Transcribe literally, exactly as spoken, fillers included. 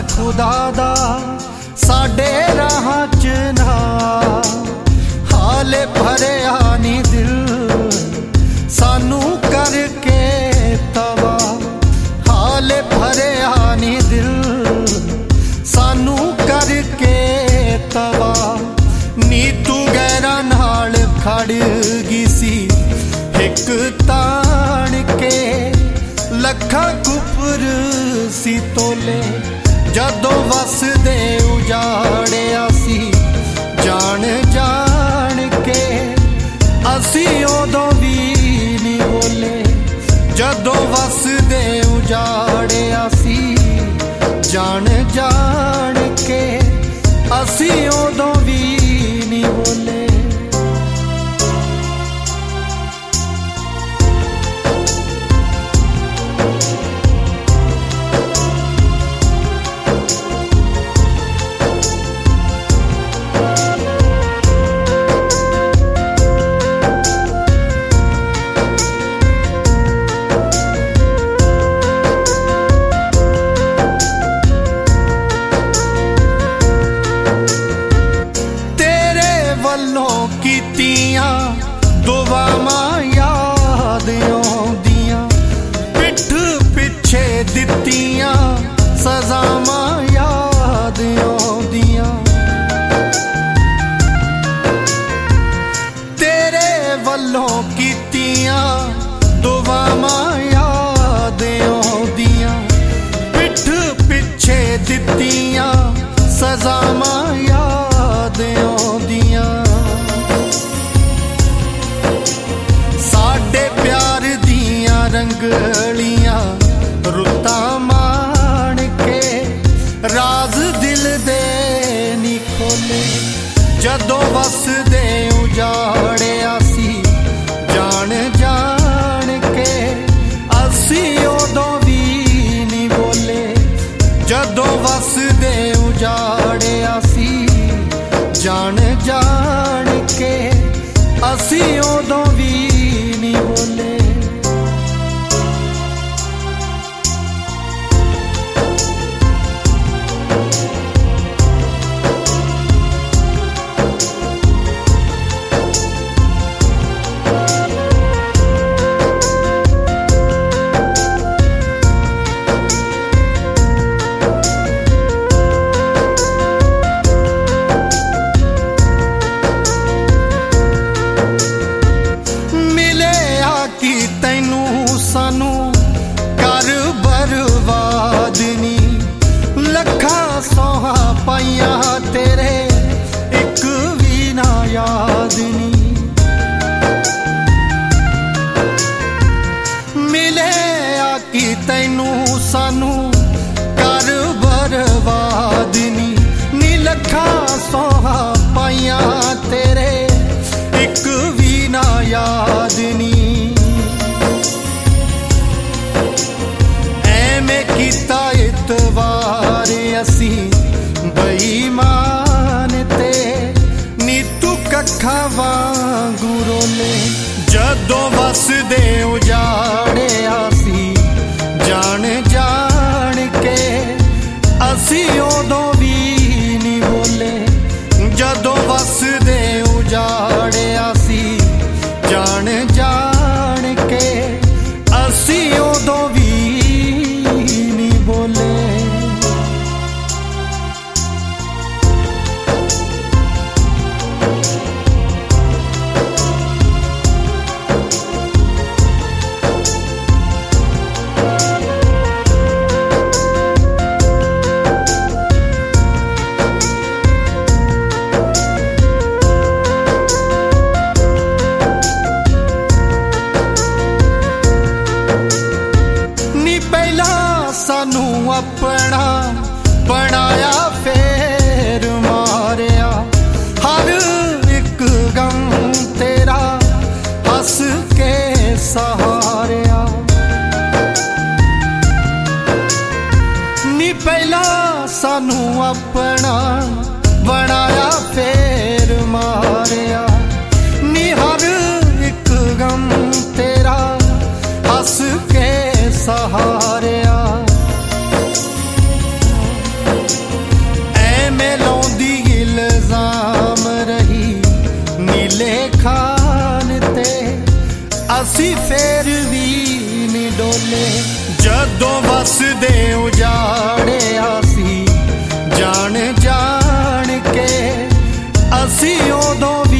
खुदा दा साडे राहां च ना हाले भरिया नी दिल सानू करके तवा हाले भरिया नी दिल सानू करके तवा नी तू गैरा नाल खड़ गई सी एक तान के लखा कुपर सी तोले जदों वसदे उजाड़िया सी जान जान के असी उदों भी नहीं बोले जदों वसदे उजाड़िया सी जान जान के असी उदों भी नहीं बोले। कीतियां दुआवां याद आउंदियां पिठ पिछे दित्तियां सजावां याद आउंदियां तेरे वल्लों कीतियां दुआवां याद आउंदियां पिठ पिछे दित्तियां सजावां याद आउंदियां प्यार दियां रंगलियां रुतां मान के राज दिल दे नी खोले जदों वसदे उजाड़िया सी जान जान के असी उदों भी नी बोले जदों वसदे उजाड़िया सी जान जान के असी उदों भी बोले। सानू कर बर्बाद नी लखा सोहा पाइया तेरे एक भी ना याद नी मिले आकी तैनू सानू कर बर्बाद नी नी लखा सोहा पाइया तेरे एक भी ना याद नी कीता इतवार असी बेईमान ते नीतू कखा वांगू रोले जदों वसदे उजाड़िया सी जान जान के असी उदों भी नहीं बोले जदों वसदे उजाड़िया सी जान जान के असी उदों भी बोले। सानू अपना बनाया फेर मारिया हर एक गम तेरा हंस के सहारिया नी पहला सानू अपना बनाया फेर मारिया नी हर एक गम तेरा हंस के सहारिया ਖਾਨ ਤੇ ਅਸੀਂ ਫੇਰ ਵੀ ਨੀ ਡੋਲੇ। ਜਦੋਂ ਵਸਦੇ ਉਜਾੜਿਆ ਸੀ ਜਾਣ ਜਾਣ ਕੇ ਅਸੀਂ ਉਦੋਂ